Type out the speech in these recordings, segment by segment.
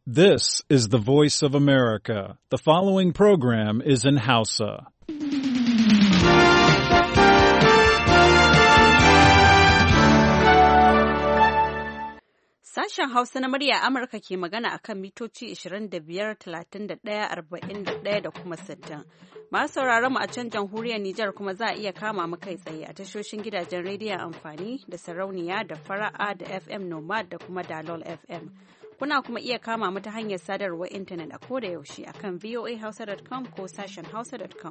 This is the voice of America. The following program is in Hausa. Sashen Hausa na murya Amurka ke magana a kan mitoci 25, 31, 41 da kuma 60. Masu sauraron mu a can jamhuriyar Nijar kuma za a iya kama mu kai tsaye a tashoshin gidajen rediyon amfani da sarauniya da fara'a da FM Nomad da kuma Dalol FM. Kuna kuma iya kama mu ta hanyar sadarwar intanet a koda yaushe akan voahausa.com ko sashen hausa.com.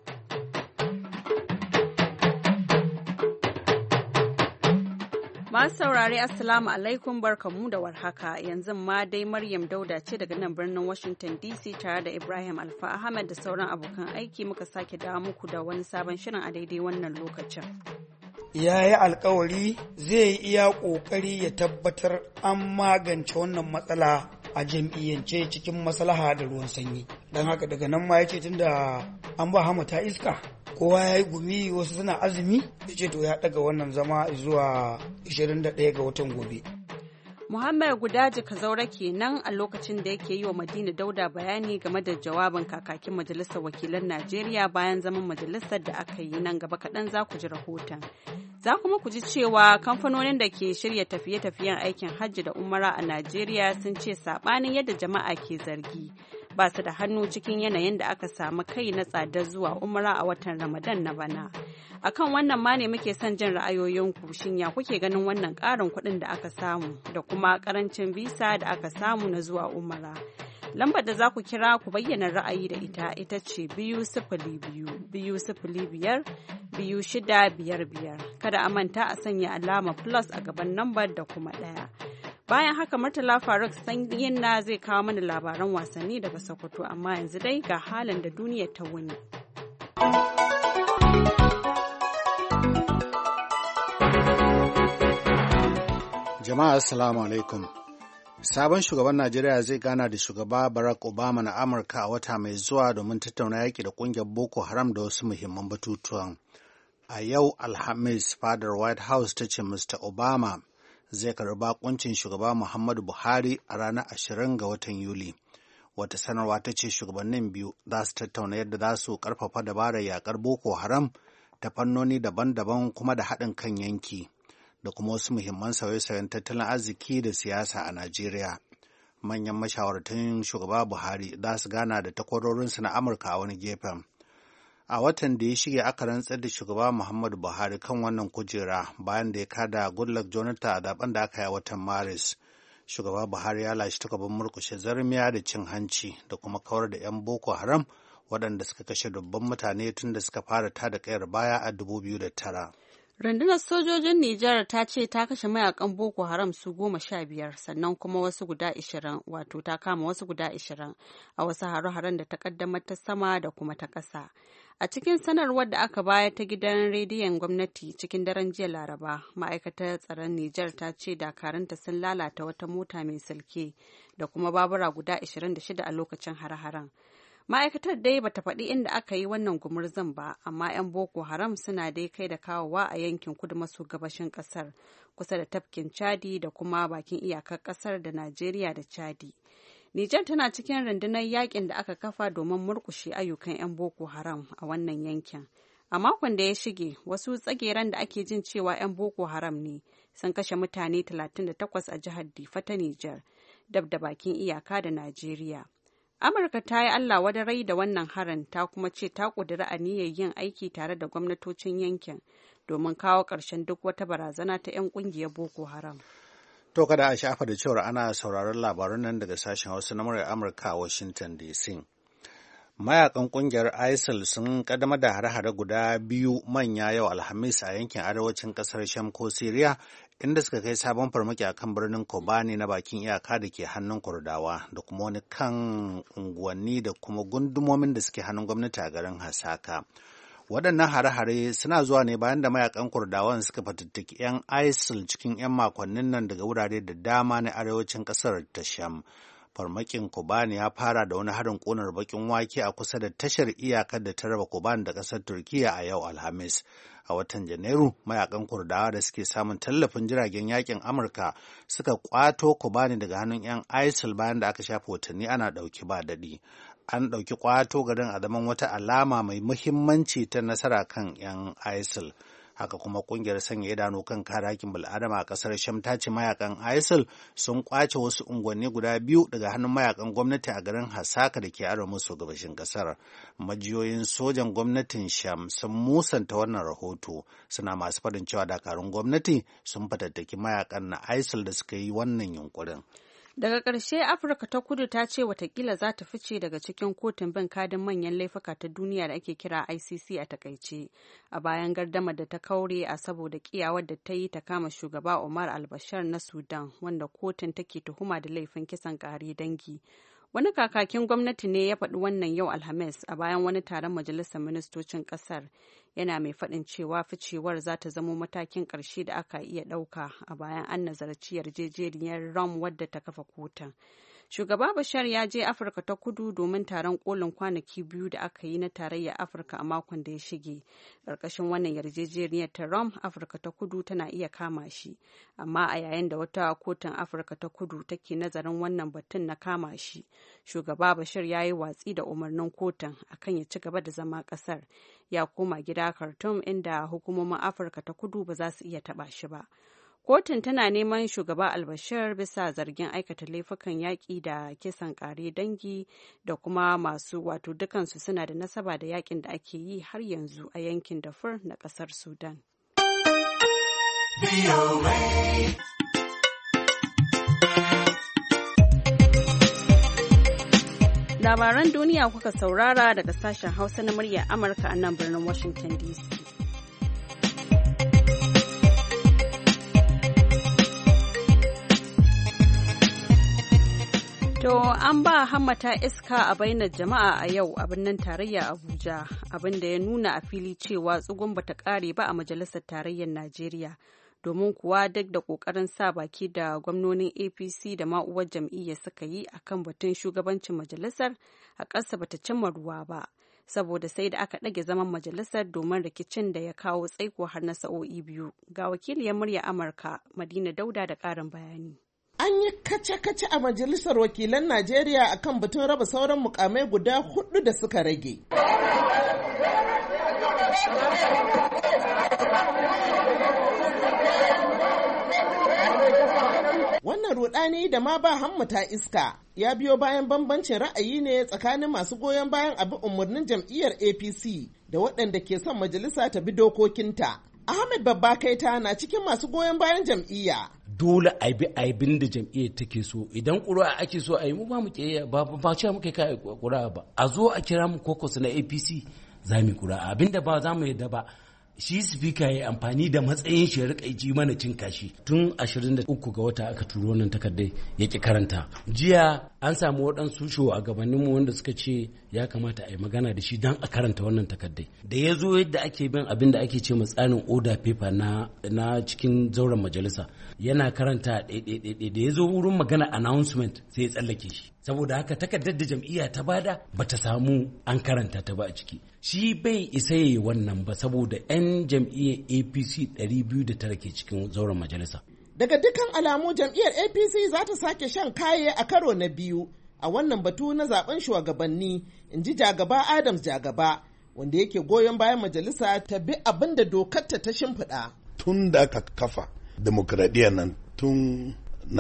Masu saurare Assalamu alaikum barkamu da warhaka, yanzu ma dai Maryam Dauda ce daga nan birnin Washington DC tare da Ibrahim Alfa Ahmed da sauran abokan aiki muka sake dawo muku da wani sabon shirin a daidai wannan lokacin. Ya yi alkawari zai iya ƙoƙari ya tabbatar an magance wannan matsala a jam'iyyance cikin maslaha da ruwan sanyi. Don haka daga nan ma ya ce tunda an ba hama ta iska kowa ya yi gumi wasu suna azumi ya ce to ya ɗaga wannan zama zuwa 21 ga watan gobe. Muhammad Gudaji Kazaura kenan a lokacin da yake yi wa Madina Dauda bayani game da jawabin kakakin Majalisar Wakilan Najeriya bayan zaman majalisar da aka yi. Nan gaba kaɗan za ku ji rahoton. Za kuma ku ji cewa kamfanonin da ke shirya tafiye-tafiyen aikin hajji da umara a Najeriya sun ce saɓanin yadda jama'a ke zargi. Ba su da hannu cikin yanayin da aka samu kai na tsadar zuwa umara a watan Ramadan na bana. Akan wannan ma ne muke son jin ra'ayoyinku, shin ya kuke ganin wannan ƙarin kuɗin da aka samu da kuma ƙarancin visa da aka samu na zuwa umara. Lambar da za ku kira ku bayyana ra'ayi da ita ce 2-0-2-5-2-6-5-5. Kada a manta a sanya alama plus a gaban lambar da kuma ɗaya. Bayan haka Murtala Faruk Sanyin na zai kawo mana labaran wasanni daga Sokoto, amma yanzu dai ga halin da duniyar ta wuni. Jama'a assalamu alaikum. Sabon shugaban Najeriya zai gana da shugaba Barack Obama na Amurka a wata mai zuwa domin tattauna yaƙi da ƙungiyar Boko Haram da wasu muhimman batutuwan. A yau Alhamis, fadar White House ta ce Mr. Obama zai karɓi bakuncin shugaba Muhammadu Buhari a ranar 20 ga watan Yuli. Wata sanarwa ta ce shugabannin biyu za su tattauna yadda za su ƙarfafa dabarar yaƙar Boko Haram ta fannoni daban-daban kuma da haɗin kan yanki, da kuma wasu muhimman sauye-sauyen tattalin arziki da siyasa a Najeriya. Manyan mashawartan shugaba Buhari za su gana da takwarorinsu na Amurka a wani gefen. A watan da ya shige aka rantsar da shugaba Muhammadu Buhari kan wannan kujera bayan da ya kada Goodluck Jonathan a zaben da aka yi a watan Maris. Shugaba Buhari ya lashe takobin murkushe zarmiya da cin hanci da kuma kawar da 'yan Boko Haram waɗanda suka kashe dubban mutane tun da suka fara tada kayar baya a 2009. Rundunar sojojin Nijar ta ce ta kashe mayakan Boko Haram su 15 sannan kuma wasu guda 20, wato ta kama wasu guda 20 a wasu hare-haren da ta kaddamar ta sama da kuma ta ƙasa. A cikin sanarwar da aka bayar ta gidan rediyon gwamnati cikin daren jiya Laraba, ma'aikatar tsaron Nijar ta ce dakarunta sun lalata wata mota mai silke da kuma babura guda 26 a lokacin hare-haren. Ma'aikatar dai bata faɗi inda aka yi wannan gumurzun ba, amma 'yan Boko Haram suna dai kai da kawowa a yankin kudu maso gabashin ƙasar, kusa da tafkin Chadi da kuma bakin iyakar ƙasar da Najeriya da Chadi. Nijar tana cikin rundunar yakin da aka kafa domin murƙushe ayyukan 'yan Boko Haram a wannan yankin. A makon da ya shige, wasu tsageren da ake jin cewa 'yan Boko Haram ne sun kashe mutane 38 a jihar Difa ta Nijar, dab da bakin iyaka da Najeriya. Amurka ta yi Allah wadarai da wannan harin, ta kuma ce ta ƙudiri aniyar yin aiki tare da gwamnatocin yankin domin kawo ƙarshen duk wata barazana ta 'yan ƙungiyar Boko Haram. To kada a shafa da cewar ana sauraron labarun nan daga sashen Hausa na muryar Amurka a Washington DC. Mayakan ƙungiyar ISIL sun ƙaddamar da hare-hare guda biyu manya yau Alhamis a yankin arewacin ƙasar Sham ko Siriya, inda suka kai sabon farmaki a kan birnin Kobani na bakin iyaka da ke hannun Kurdawa da kuma wani kan unguwanni da kuma gundumomin da suke hannun gwamnati a garin Hasaka. Waɗannan hare-hare suna zuwa ne bayan da mayakan Kurdawan suka fatattaki 'yan ISIL cikin 'yan makonnin nan daga wurare da dama na arewacin ƙasar ta Sham. Farmakin Kobani ya fara da wani harin ƙunar bakin wake a kusa da tashar iyakar da ta raba Kobani da ƙasar Turkiyya a yau Alhamis. A watan Janairu, mayakan Kurdawa da suke samun tallafin jiragen yakin Amurka suka kwato Kobani daga hannun 'yan ISIL bayan da aka shafe watanni ana ɗauki ba daɗi. An ɗauki kwato garin a zaman wata alama mai muhimmanci ta nasara kan 'yan ISIL. Haka kuma kungiyar sanya idanu kan kare hakkin bil'adama a kasar Sham ta ce mayakan ISIL sun kwace wasu unguwanni guda biyu daga hannun mayakan gwamnati a garin Hasaka da ke arewa maso gabashin kasar. Majiyoyin sojan gwamnatin Sham sun musanta wannan rahoto, suna masu faɗin cewa dakarun gwamnati sun fatattaki mayakan na ISIL da suka yi wannan yunkurin. Daga ƙarshe, Afirka ta Kudu ta ce watakila za ta fice daga cikin kotun bin kadin manyan laifuka ta duniya da ake kira ICC a takaice, a bayan gardamar da ta kaure a saboda kiyawar da ta yi ta kama shugaba Omar al-Bashir na Sudan, wanda kotun take tuhuma da laifin kisan ƙare dangi. Wani kakakin gwamnati ne ya faɗi wannan yau Alhamis a bayan wani taron majalisar ministocin ƙasar, yana mai faɗin cewa ficewar za ta zamo matakin ƙarshe da aka iya ɗauka a bayan an nazarci yarjejeniyar Rome wadda ta kafa kotun. Shugaba Bashar ya je Afirka ta Kudu domin taron kolin kwanaki biyu da aka yi na tarayyar Afirka a makon da ya shige. Ƙarƙashin wannan yarjejeniyar ta Rome, Afirka ta Kudu tana iya kama shi, amma a yayin da wata kotun Afirka ta Kudu take nazarin wannan batun na kama shi, shugaba Bashir ya yi watsi da umarnin kotun akan ya ci gaba da zama ƙasar. Ya koma gida Khartoum inda hukumomin Afirka ta Kudu ba za su iya taɓa shi ba. Kotun tana neman shugaba al-Bashir bisa zargin aikata laifukan yaƙi da kisan ƙare dangi da kuma masu wato dukansu suna da nasaba da yaƙin da ake yi har yanzu a yankin Darfur na ƙasar Sudan. Labaran duniya kuka saurara daga sashen Hausa na muryar Amurka a nan birnin Washington DC. To an ba hammata iska a bainar jama'a a yau a birnin tarayya Abuja, abin da ya nuna a fili cewa tsugun bata kare ba a majalisar tarayyar Najeriya, domin kuwa duk da kokarin sa baki da gwamnonin APC da ma'uwar jam'iyyar suka yi akan batun shugabancin majalisar, a ƙasa bata cimma ruwa ba, saboda sai da aka ɗage zaman majalisar domin rikicin da ya kawo tsaiko har na sa'o'i biyu. Ga wakiliyar murya Amurka Madina Dauda da ƙarin bayani. An yi kace-kace a Majalisar Wakilan Najeriya akan batun raba sauran mukamai guda 4 da suka rage. Wannan rudani da ma ba hammata iska ya biyo bayan bambancin ra'ayi ne tsakanin masu goyon bayan abin umarnin jam'iyyar APC da waɗanda ke son majalisa ta bi dokokinta. Ahmed Babba Kaita na cikin masu goyon bayan jam'iyya. Dole a bi abin da jam'iyyar take so, idan ƙuri'a ake so a yi mu ba mu ke ba cewa muke kai ƙuri'a ba, a zo a kira mu kokos na APC za mu ƙuri'a, abinda ba za mu yadda ba shi speaker ya amfani da matsayin shi ya rika ji mana cin kashi. Tun 23 ga wata aka turo wannan takardar ya ki karanta. Jiya an samu waɗansu shugabanninmu wanda suka ce ya kamata a yi magana da shi don a karanta wannan takardar. Da ya zo yadda ake bin abin da ake ce tsarin order paper na cikin zauren majalisa, yana karanta ɗaiɗaiɗaiɗai, da ya zo wurin magana announcement sai ya tsallake shi. Saboda haka takardar da jam'iyya ta bada bata samu an karanta ta ba a ciki. Shi bai isa yayi wannan ba saboda 'yan jam'iyyar APC 209 ke cikin zauren majalisa. Daga dukkan alamu jam'iyyar APC za ta sake shan kaye a karo na biyu a wannan batu na zaben shugabanni, in ji Jagaba Adams Jagaba, wanda yake goyon bayan majalisa ta bi abin da dokar ta shimfiɗa. Tun da aka kafa demokradiyyar nan tun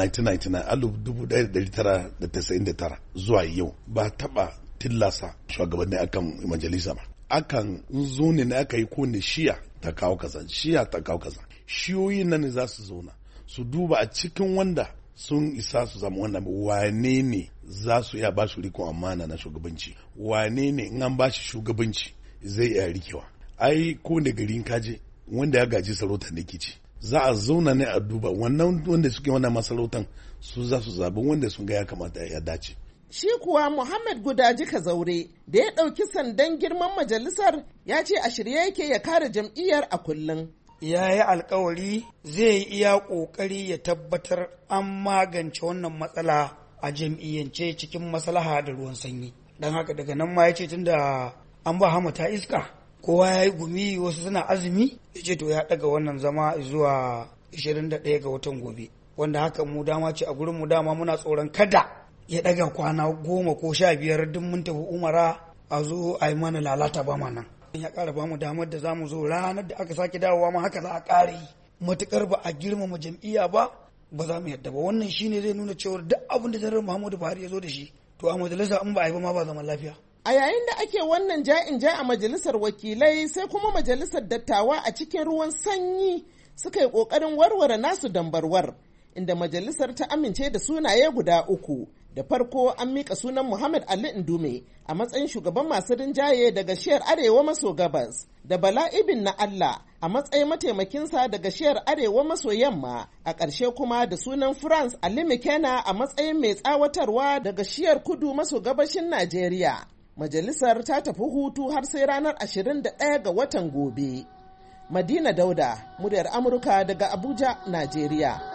1999 zuwa yau ba taba tillasa shugabanni akan majalisa ba. Akan zo ne aka yi kone shiya ta kawo kaza, shiya ta kawo kaza. Shiyoyin nan ne za su zauna su duba a cikin wanda sun isa su zama wannan, wane ne za su iya ba su rikon amana na shugabanci, wane ne in an ba shi shugabanci zai iya rikewa. Ai ko da garin kaje wanda ya gaji sarauta ne ke ci, za a zauna ne a duba wannan wanda suke wannan masarautan su za su zaɓi wanda sun ga ya kamata ya dace. Shi kuwa Muhammad Gudaji Kazaure da ya ɗauki sandan girman majalisar ya ce a shirye yake ya kare jam'iyyar a kullum. Ya yi alkawari zai iya ƙoƙari ya tabbatar an magance wannan matsala a jam'iyyance cikin maslaha da ruwan sanyi. Don haka daga nan ma ya ce tunda an ba hamata iska kowa ya yi gumi wasu suna azumi, ya ce to ya ɗaga wannan zama zuwa 21 ga watan gobe, wanda haka mu dama ce a gurin mu dama muna tsoron kada ya ɗaga kwana 10 ko 15 duk mun tafi umara a zo a yi mana lalata ba ma nan. Ya ƙara ba mu damar da za mu zo ranar da aka sake dawowa ma haka za a ƙara yi, matuƙar ba a girmama jam'iyya ba za mu yadda ba. Wannan shine zai nuna cewa duk abin da Janar Muhammadu Buhari ya zo da shi to a majalisa in ba a yi ba ma ba zaman lafiya. A yayin da ake wannan ja'in ja a majalisar wakilai sai kuma majalisar dattawa a cikin ruwan sanyi suka yi ƙoƙarin warware nasu dambarwar, inda majalisar ta amince da sunaye guda 3. Da farko an miƙa sunan Muhammad Ali Indume a matsayin shugaban masu rinjaye daga shiyar Arewa maso gabas, da Bala Ibn na Allah a matsayin mataimakinsa daga shiyar Arewa maso yamma, a ƙarshe kuma da sunan France Ali Mekena a matsayin mai tsawatarwa daga shiyar kudu maso gabashin Najeriya. Majalisar ta tafi hutu har sai ranar 21 ga watan gobe. Madina Dauda, muryar Amurka daga Abuja, Najeriya.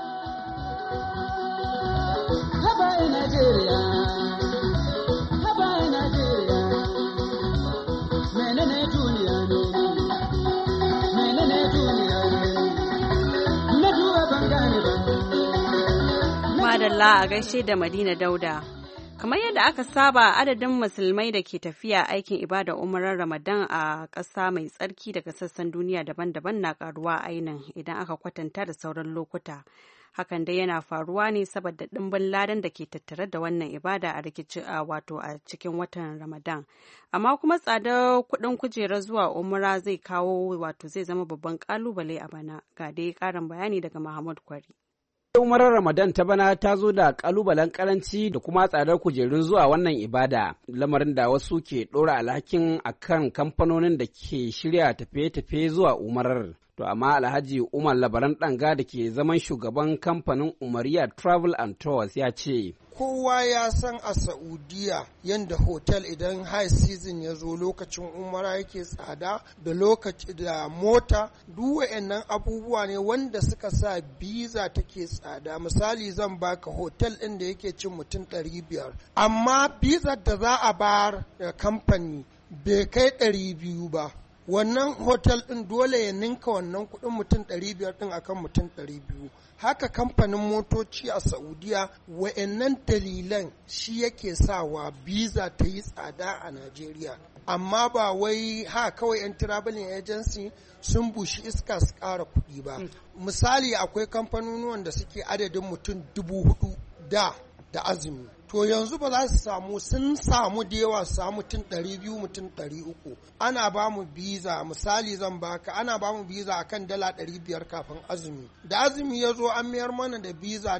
Madalla a gaishe da Madina Dauda. Kamar yadda aka saba, adadin musulmai da ke tafiya aikin ibada umarar Ramadan a ƙasa mai tsarki daga sassan duniya daban-daban na ƙaruwa ainin idan aka kwatanta da sauran lokuta. Hakan dai yana faruwa ne saboda ɗimbin ladan da ke tattare da wannan ibada a cikin watan Ramadan. Amma kuma tsadar kuɗin kujera zuwa umra zai zama babban ƙalubale a bana. Ga dai ƙarin bayani daga Muhammad Kwari. Umarar Ramadan ta bana ta zo da kalubalen karanci da kuma tsadar kujerun zuwa wannan ibada, lamarin da wasu ke ɗora alhakin akan kamfanonin da ke shirya tafiye-tafiye zuwa umarar. To amma Alhaji Umar Labaran Ɗanga da ke zaman shugaban kamfanin Umariya Travel and Tours ya ce, kowa ya san a Saudiya yadda hotel idan high season ya zo lokacin umara yake tsada da lokaci da mota, duk wayannan abubuwa ne wanda suka sa biza take tsada. Misali zan baka hotel ɗin da yake cin mutum 500, amma bizar da za a bayar da kamfani bai kai 200 ba. Wannan hotel ɗin dole ya ninka wannan kuɗin mutum 500 ɗin akan mutum 200. Haka kamfanin motoci a Saudiya, wa'annan dalilan shi yake sawa biza ta yi tsada a Najeriya. Amma ba wai kawai 'yan traveling agency sun bushi iska su ƙara kuɗi ba. Misali akwai kamfanonuwan da suke adadin mutum 4,000 da azumi. To yanzu ba za su sun samu da yawa su samu mutum 200 mutum 300. Ana ba mu biza, misali zan baka, ana ba mu biza akan $500 kafin azumi. Da azumi ya zo an mayar mana da biza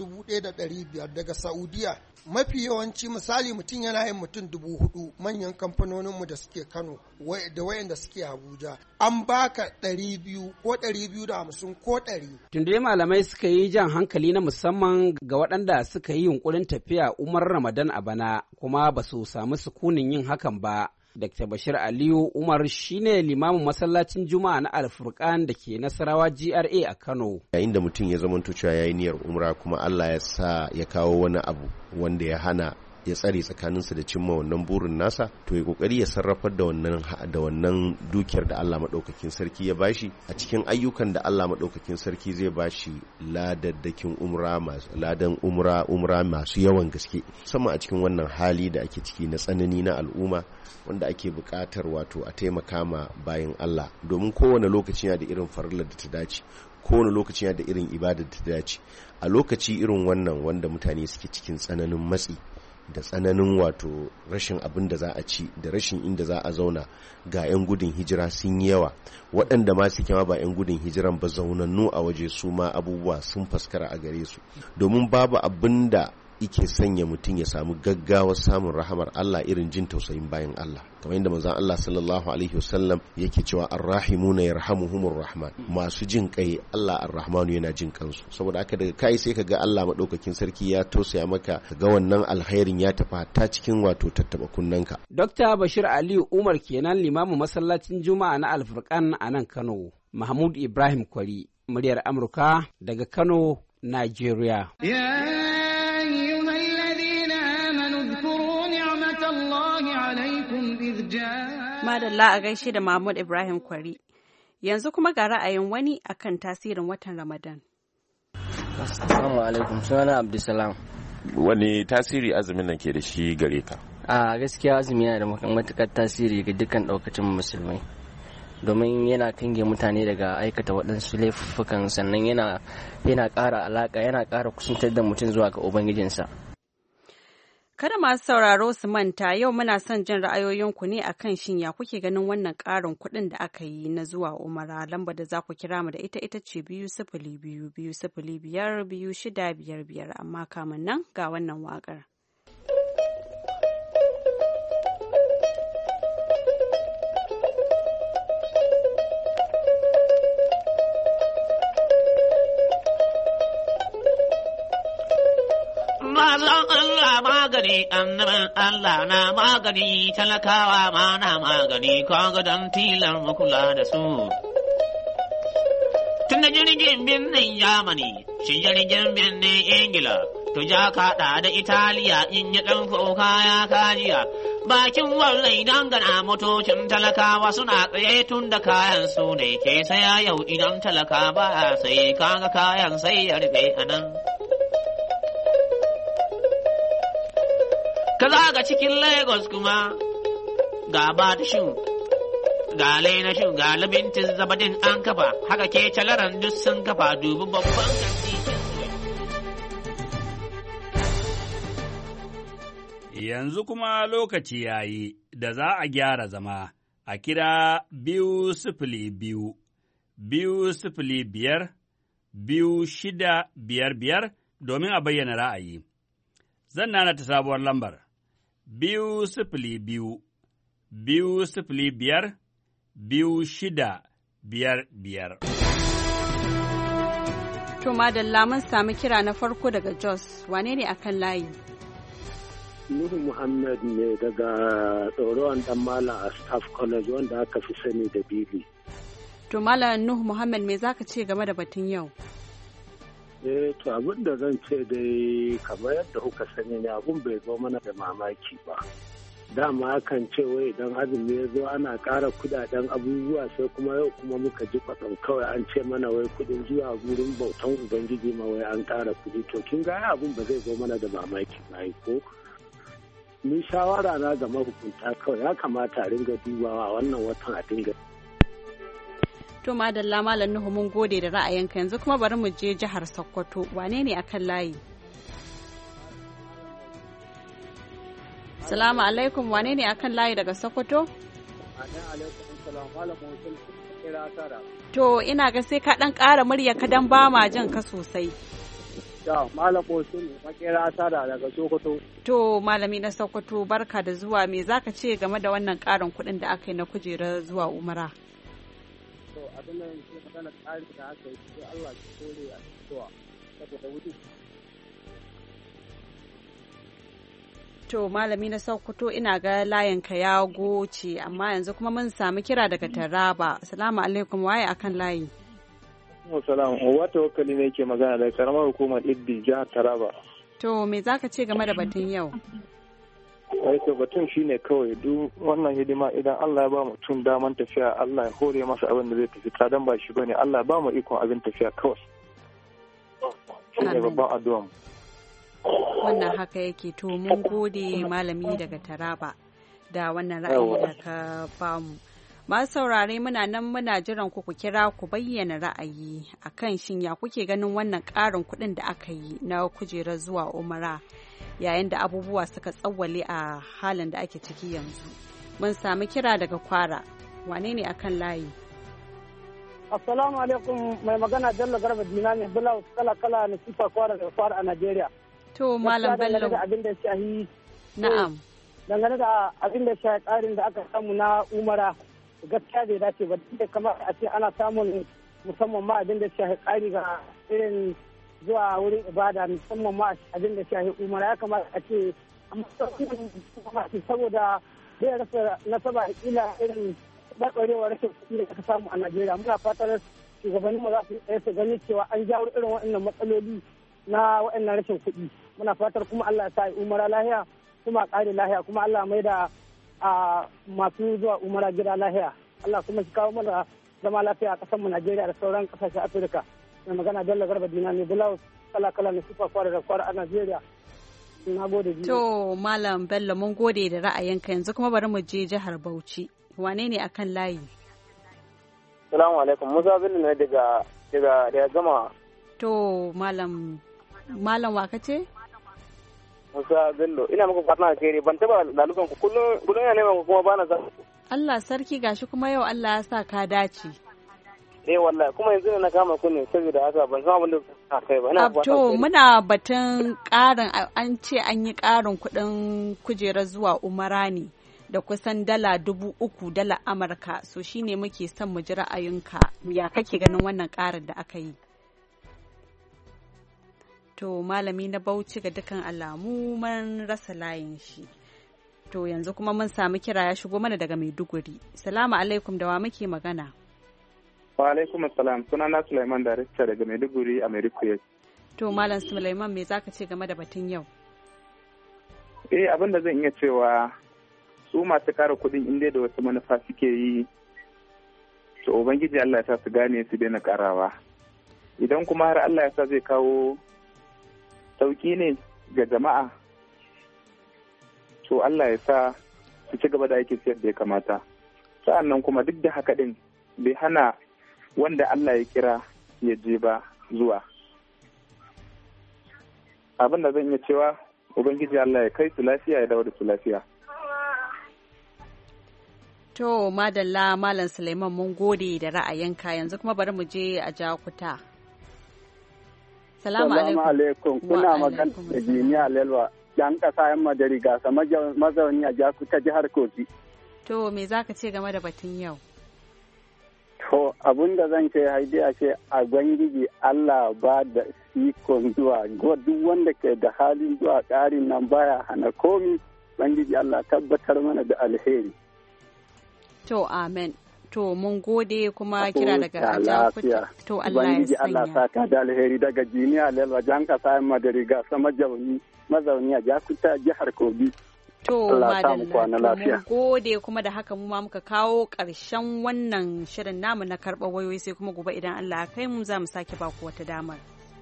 $1,500 daga Saudiya. Mafi yawanci misali mutum yana yin mutum 4,000 manyan kamfanoninmu da suke Kano da wayanda suke Abuja. An baka 200 ko 250 ko 100. Tunda malamai suka yi jan hankali na musamman ga waɗanda suka yi yunkurin tafiya umar Ramadan a bana kuma ba su samu sukunin yin hakan ba. Dr. Bashir Aliyu Umar shine limamin masallacin Juma'a na Al-Furqan da ke Nasarawa GRA a Kano. Yayin da mutum ya zamanto cewa yayi niyyar umra kuma Allah ya sa ya kawo wani abu wanda ya hana ya tsare tsakaninsa da cimma wannan burin nasa, to ya kokari ya sarrafar da wannan dukiyar da Allah madaukakin sarki ya bashi a cikin ayyukan da Allah madaukakin sarki zai bashi ladaddakin ladan umra masu yawan gaske, musamman a cikin wannan hali da ake ciki na tsanani na al'umma wanda ake buƙatar wato a taimaka ma bayan Allah, domin kowane lokaci yana da irin farillar da ta dace, kowane lokaci yana da irin ibadar da ta dace. A lokaci irin wannan wanda mutane suke cikin tsananin matsi da tsananin wato rashin abin da za a ci da rashin inda za a zauna, ga 'yan gudun hijira sun yi yawa, waɗanda ma suke ma ba 'yan gudun hijiran ba zaunannu a waje su ma abubuwa sun faskara a gare su, domin babu abin da yake sanya mutum ya samu gaggawar samun rahamar Allah irin jin tausayin bayan Allah, kamar yadda manzon Allah sallallahu alaihi wasallam yake cewa arrahimuna yarhamuhumur rahman, masu jin kai Allah arrahmanu yana jin kansu. Saboda haka daga kai sai kaga Allah madaukakin sarki ya tausaya maka, ga wannan alkhairin ya tafi ta cikin wato tattaba kunnanka. Dr. Bashir Aliyu Umar kenan limamin masallacin Juma'a na Al-Furqan a nan Kano. Mahmud Ibrahim Kwari, muryar Amurka daga Kano, Nigeria. Madalla a gaishe da Mahmud Ibrahim Kwari. Yanzu kuma ga ra'ayin wani akan tasirin watan Ramadan. Assalamu alaikum, sunana Abdulsalam. Wani tasiri azumin nan ke da shi gare ka? A gaskiya azumi yana da matukar tasiri ga dukkan daukacin musulmai. Domin yana kange mutane daga aikata waɗansu laifukan, sannan yana ƙara alaƙa, yana ƙara kusantar da mutum zuwa ga Ubangijinsa. Kada masu sauraro su manta, yau muna son jin ra'ayoyinku ne akan shin ya kuke ganin wannan ƙarin kuɗin da aka yi na zuwa Umara. Lambar da za ku kira mu da ita ce 202-205-2655, amma kamun nan ga wannan waƙar. Mazan Allah magani, annabin Allah na magani, talakawa ma na magani, kaga don tilar makula da su. Tun da jirgin birnin Yamani, shi jirgin birnin Ingila, to ja kaɗa da Italiya in yi ɗan kuka ya kajiya. Bakin wallai dangana motocin talakawa suna tsaye tun da kayan su ne ke saya yau idan talaka ba sai kaga kayan sai ya rufe a nan. Kaza ga cikin Lagos kuma ga Batishin, ga Lainashin, ga Labintin Zabadin an kafa, haka ke Calaran duk sun kafa dubi babban kanti. Yanzu kuma lokaci ya yi da za a gyara zama a kira 202 205 2655 domin a bayyana ra'ayi. Zan nana ta sabuwar lambar 202 205 2655. To madalla mun sami kira na farko daga Jos, wane ne akan layi? Nuhu Muhammad ne daga tsoron dan Malam a Staff College wanda aka fi sani da Bibi. To Malam Nuhu Muhammad me zaka ce game da batun yau? To abin da zan ce dai kamar yadda kuka sani ne abun bai zo mana da mamaki ba. Dama kan ce wai idan azumi ya zo ana ƙara kudaden abubuwa sai kuma yau kuma muka ji kwatsam kawai an ce mana wai kudin zuwa gurin bautan Ubangiji ma wai an ƙara kudi. To kin ga abun ba zai zo mana da mamaki ba ko? Ni shawara na ga mahukunta kawai ya kamata a ringa dubawa wannan watan a dinga. To madalla Malam Nuhu mun gode da ra'ayinka, yanzu kuma bari mu je jihar Sokoto, wane ne akan layi? Salamu alaikum, wane ne akan layi daga Sokoto? To ina ga sai ka dan ƙara murya ka dan ba ma jin ka sosai. Malam Osun makera asara daga Sokoto. To malami na Sokoto barka da zuwa, me zaka ce game da wannan ƙarin kuɗin da aka yi na kujerar zuwa Umara? To abin nan ke magana ƙarin da aka yi sai Allah ya kore a zuwa saboda wuce. To malami na Sokoto ina ga layinka ya goce, amma yanzu kuma mun sami kira daga Taraba. Assalamu alaikum, waye akan layi? Salam, wata wakali ne ke magana da karamar hukumar Iddi jihar Taraba. To me zaka ce game da batun yau? To batun shine kawai duk wannan hidima idan Allah ya ba mutum daman tafiya, Allah ya hore masa abin da zai tafi, kadan ba shi bane, Allah ya ba mu ikon abin tafiya kawai. Shine babban addu'a. Wannan haka yake, to mun gode malami daga Taraba da wannan ra'ayi da ka bamu. Masu saurare muna nan muna jiran ku kira ku bayyana ra'ayi akan shin ya kuke ganin wannan ƙarin kuɗin da aka yi na kujerar zuwa Umara yayin da abubuwa suka tsawwale a halin da ake ciki yanzu. Mun sami kira daga Kwara, wane ne akan layi? Assalamu alaikum, mai magana Bello Garba Dina ne, Blouse kala na sifa Kwara daga Kwara a Najeriya. To Malam Bello. Na'am. Dangane da abin da shahi ƙarin da aka samu na Umara, gaskiya bai dace ba, da kamar a ce ana samun musamman ma abin da shahi ƙari ga irin zuwa wurin ibada, musamman ma abin da shahi Umara, ya kamata a ce amma saboda zai rasa nasaba da kila irin barbarewar rashin kuɗi da aka samu a Najeriya. Muna fatar shugabanninmu za su tsaye su gani cewa an jawo irin waɗannan matsaloli na waɗannan rashin kuɗi. Muna fatar kuma Allah ya sa Umara lahiya kuma ƙari lahiya, kuma Allah mai da a masu zuwa umara gida lahiya. Allah kuma shi kawo mana zama lafiya a ƙasar mu Najeriya da sauran ƙasashen Afirka. Mai magana Bello Garba Dina ne Bulawus kala-kala na sufa kwara da kwara a Najeriya. Na gode biyu. To Malam Bello mun gode da ra'ayinka, yanzu kuma bari mu je jihar Bauchi. Wane ne akan layi? Salamu alaikum, Musa Bello ne daga Gama. To Malam wa kace? Musa Bello, ina muku fatan alheri, ban taba lalukan ku kullum ina neman ku kuma bana zan. Allah sarki, gashi kuma yau Allah ya sa ka dace. Wallahi kuma yanzu ne na kama ku ne saboda haka ban san abin da ka kai ba. Ina fatan. To muna batun ƙarin, an ce an yi ƙarin kuɗin kujerar zuwa Umara ne da kusan $3,000 dala Amurka, so shine muke son mu ji ra'ayinka, ya kake ganin wannan ƙarin da aka yi? To malami na Bauchi ga dukkan alamu mun rasa layin shi. To yanzu kuma mun samu kira ya shigo mana daga Maiduguri. Salamu alaikum, da wa muke magana? Wa alaikum assalam, sunana Sulaiman Darista daga Maiduguri a Maiduguri. To Malam Sulaiman, me zaka ce game da batun yau? Abin da zan iya cewa su masu kara kuɗin inda da wasu manufa suke yi, to Ubangiji Allah ya sa su gane su daina karawa. Idan kuma har Allah ya sa zai kawo sauki ne ga jama'a, to Allah ya sa su ci gaba da aiki siyar da ya kamata. Sa'an nan kuma duk da haka din bai hana wanda Allah ya kira ya je ba zuwa. Abin da zan iya cewa Ubangiji Allah ya kai su lafiya ya dawo da su lafiya. To madalla Malam Suleiman, mun gode da ra'ayinka, yanzu kuma bari mu je a Jakuta. Salamu alaikum. Kuna magana da Jiniya Lelwa, yan kasa yan madari gasa mazauni a Jakuta jihar Kogi. To me zaka ce game da batun yau? To abin da zan ce haidi a ce a gwangiji Allah ba da ikon zuwa, duk wanda ke da halin zuwa ƙarin nan baya hana komi, gwangiji Allah tabbatar mana da alheri. To amen. To mun gode kuma kira daga Jakuta. To Allah ya sanya. Allah saka da alheri daga Jiniya Lelwa jan kasa yan madariga sama mazauni a Jakuta jihar Kogi. To madalla, mun gode kuma da haka mu ma muka kawo ƙarshen wannan shirin namu na karɓar wayoyi, sai kuma gobe idan Allah ya kai mu za mu sake ba ku wata damar.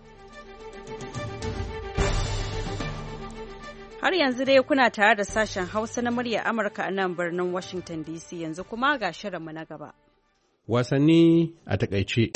Har yanzu dai kuna tare da sashen Hausa na murya Amurka a nan birnin Washington DC, yanzu kuma ga shirinmu na gaba. Wasanni a takaice.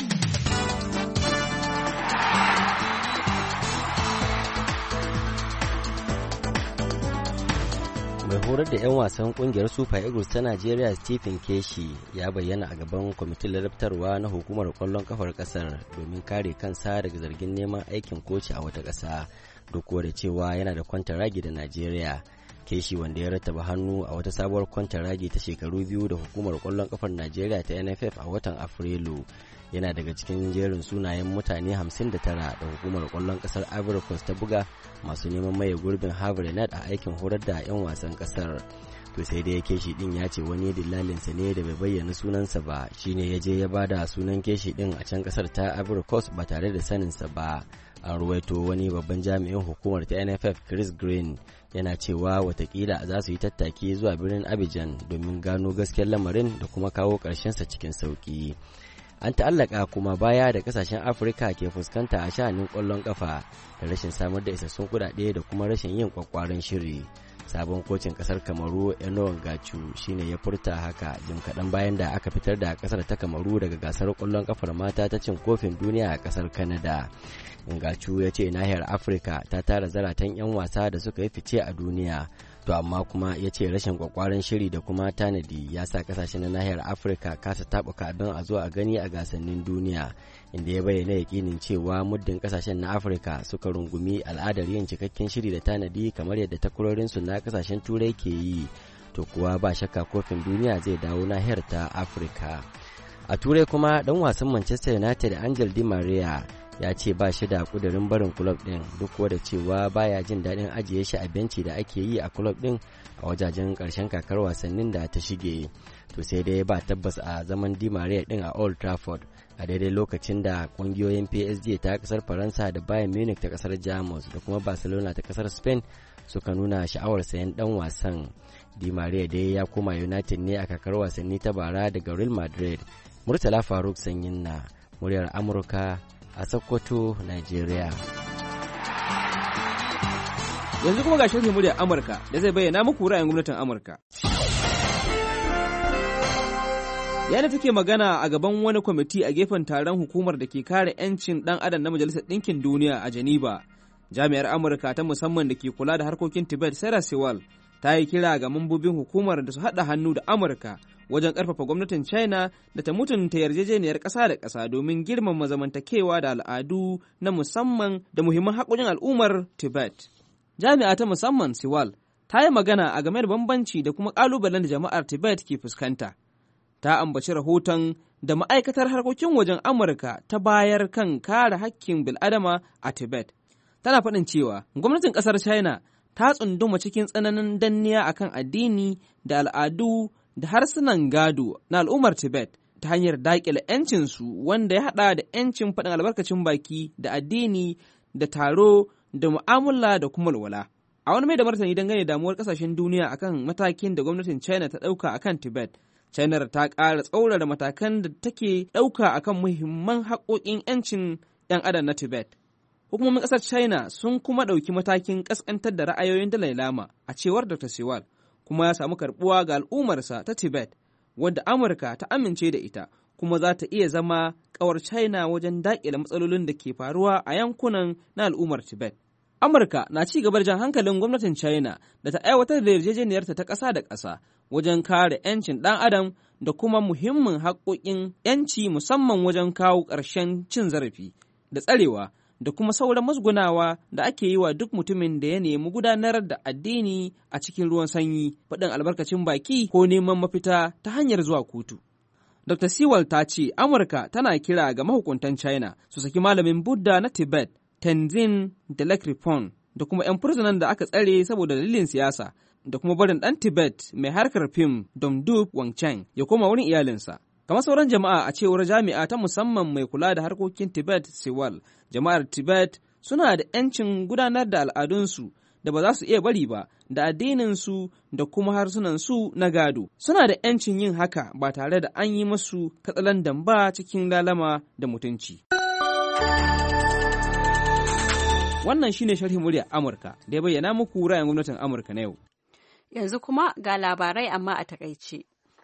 Mai horar da 'yan wasan kungiyar Super Eagles ta Najeriya Stephen Keshi ya bayyana a gaban kwamitin ladabtarwa na hukumar kwallon kafar kasar domin kare kansa daga zargin neman aikin koci a wata ƙasa, duk da cewa yana da kwantaragi da Najeriya. Keshi, wanda ya rattaba hannu a wata sabuwar kwantaragi ta shekaru 2 da hukumar kwallon kafar Najeriya ta NFF a watan Afrilu, yana daga cikin jerin sunayen mutane 59 da hukumar kwallon kasar Ivory Coast ta buga masu neman maye gurbin Harvey Renard a aikin horar da 'yan wasan kasar. To sai dai Keshi din ya ce wani dillalinsa ne da bai bayyana sunansa ba shine ya je ya bada sunan Keshi din a can kasar ta Ivory Coast ba tare da saninsa ba. An ruwaito wani babban jami'in hukumar ta NFF Chris Green yana cewa watakila za su yi tattaki zuwa birnin Abidjan domin gano gaskiyar lamarin da kuma kawo ƙarshensa cikin sauki. An ta'allaka kuma baya da kasashen Afirka ke fuskanta a sha'anin ƙwallon ƙafa da rashin samar da isassun kuɗaɗe da kuma rashin yin kwakwaran shiri. Sabon kocin kasar Kamaru Eno Ngachu shine ya furta haka jim kaɗan bayan da aka fitar da kasar ta Kamaru daga gasar ƙwallon ƙafar mata ta cin kofin duniya a kasar Canada. Ngachu ya ce nahiyar Afirka ta tara zaratan 'yan wasa da suka yi fice a duniya, to amma kuma ya ce rashin kwakwaran shiri da kuma tanadi ya sa kasashen na nahiyar Afirka kasa taɓuka abin a zo a gani a gasannin duniya, inda ya bayyana yakinin cewa muddin kasashen na Afirka suka rungumi al'adar yin cikakken shiri da tanadi kamar yadda takwarorinsu na kasashen turai ke yi, to kuwa ba shakka kofin duniya zai dawo nahiyar ta Afirka. A turai kuma dan wasan Manchester United Angel Di Maria ya ce ba shi da kudirin barin kulob din, duk da cewa baya jin daɗin ajiye shi a benci da ake yi a kulob din a wajajen ƙarshen kakar wasannin da ta shige. To sai dai ba tabbas a zaman Di Maria din a Old Trafford a daidai lokacin da ƙungiyoyin PSG ta ƙasar Faransa da Bayern Munich ta ƙasar Jamus da kuma Barcelona ta ƙasar Spain suka nuna sha'awar sayan ɗan wasan. Di Maria dai ya koma United ne a kakar wasanni ta bara daga Real Madrid. Murtala Faruk Sanyin na muryar Amurka a Sokoto, Nigeria. Yanzu kuma ga shirin muryar Amurka da zai bayyana muku ra'ayin gwamnatin Amurka. Yana take magana a gaban wani kwamiti a gefen taron hukumar da ke kare 'yancin ɗan adam na Majalisar Ɗinkin Duniya a Geneva. Jami'ar Amurka ta musamman da ke kula da harkokin Tibet, Sarah Sewell, ta yi kira ga mambobin hukumar da su haɗa hannu da Amurka wajen ƙarfafa gwamnatin China da ta mutunta yarjejeniyar ƙasa da ƙasa domin girmama zamantakewa da al'adu na musamman da muhimman haƙoƙin al'ummar Tibet. Jami'a ta musamman Sewell ta yi magana a game da bambanci da kuma ƙalubalen da jama'ar Tibet ke fuskanta. Ta ambaci rahoton da ma'aikatar harkokin wajen Amurka ta bayar kan kare hakkin bil'adama a Tibet. Tana faɗin cewa gwamnatin ƙasar China ta tsunduma cikin tsananin danniya akan addini da al'adu da harsunan gado na al'ummar Tibet ta hanyar daƙile 'yancinsu wanda ya haɗa da 'yancin faɗin albarkacin baki da addini da taro da mu'amala da kuma walwala. A wani mai da martani dangane da damuwar ƙasashen duniya akan matakin da gwamnatin China ta ɗauka akan Tibet, China ta ƙara tsaurara matakan da take ɗauka akan muhimman haƙoƙin 'yancin 'yan adam na Tibet. Hukumomin ƙasar China sun kuma ɗauki matakin ƙasƙantar da ra'ayoyin Dalai Lama a cewar Dr. Sewell, kuma ya samu karɓuwa ga al'ummarsa ta Tibet, wadda Amurka ta amince da ita, kuma za ta iya zama ƙawar China wajen daƙile matsalolin da ke faruwa a yankunan na al'ummar Tibet. Amurka na ci gaba da jan hankalin gwamnatin China da ta aiwatar da yarjejeniyarta ta ƙasa da ƙasa wajen kare 'yancin ɗan adam da kuma muhimmin haƙoƙin 'yanci, musamman wajen kawo ƙarshen cin zarafi da tsarewa da kuma sauran musgunawa da ake yi wa duk mutumin da ya nemi gudanar da addini a cikin ruwan sanyi, faɗin albarkacin baki ko neman mafita ta hanyar zuwa kotu. Dr. Sewell ta ce Amurka tana kira ga mahukuntan China su saki malamin Buddha na Tibet, Tenzin Delacrepon, da kuma 'yan fursunan da aka tsare saboda dalilin siyasa, da kuma barin ɗan Tibet mai harkar fim Domdup Wangchang ya koma wurin iyalinsa. Kamar sauran jama'a, a cewar jami'a ta musamman mai kula da harkokin Tibet Sewell, jama'ar Tibet suna da 'yancin gudanar da al'adunsu da ba za su iya bari ba, da addininsu da kuma harsunansu na gado. Suna da 'yancin yin haka ba tare da an yi masu katsalandan ba cikin lalama da mutunci. Wannan shine sharhin muryar Amurka da ya bayyana muku ra'ayin gwamnatin Amurka na yau. Yanzu kuma ga labarai amma a takaice.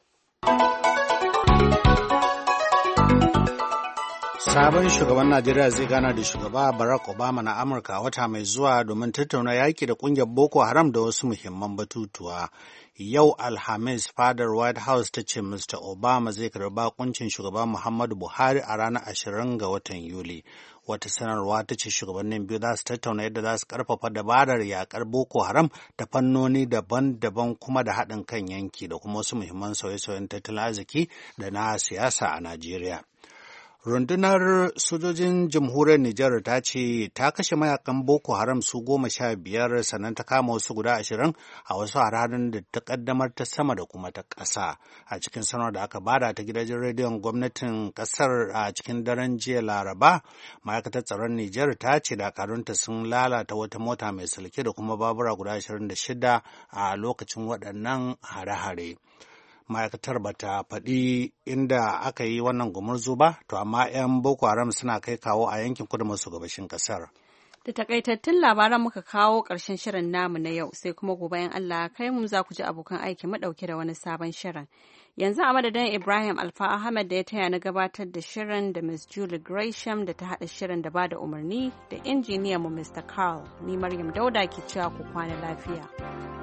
Sabon shugaban Najeriya zai gana da shugaba Barack Obama na Amurka a wata mai zuwa domin tattauna yaƙi da ƙungiyar Boko Haram da wasu muhimman batutuwa. Yau Alhamis, fadar White House ta ce Mr. Obama zai karɓi bakuncin shugaba Muhammadu Buhari a ranar 20 ga watan Yuli. Wata sanarwa ta ce shugabannin biyu za su tattauna yadda za su ƙarfafa dabarar yaƙar Boko Haram ta fannoni daban-daban, kuma da haɗin kan yanki da kuma wasu muhimman sauye-sauyen tattalin arziki da na siyasa a Najeriya. Rundunar sojojin jamhuriyar Nijar ta ce ta kashe mayakan Boko Haram su 15, sannan ta kama wasu guda 20 a wasu hare-haren da ta kaddamar ta sama da kuma ta ƙasa. A cikin sanar da aka bada ta gidajen rediyon gwamnatin ƙasar a cikin daren jiya Laraba, ma'aikatar tsaron Nijar ta ce dakarunta sun lalata wata mota mai silke da kuma babura guda 26 a lokacin waɗannan hare-hare. Ma'aikatar ba ta faɗi inda aka yi wannan gumurzu ba, to amma 'yan Boko Haram suna kai kawo a yankin kudu maso gabashin ƙasar. Da takaitattun labaran muka kawo ƙarshen shirin namu na yau, sai kuma gobe in Allah kai mu za ku ji abokan aiki madauke da wani sabon shirin. Yanzu a madadin Ibrahim Alfa Ahmed da ya taya na gabatar da shirin, da Miss Julie Gresham da ta haɗa shirin da ba da umarni, da injiniyan mu Mr. Carl, ni Maryam Dauda ke cewa ku kwana lafiya.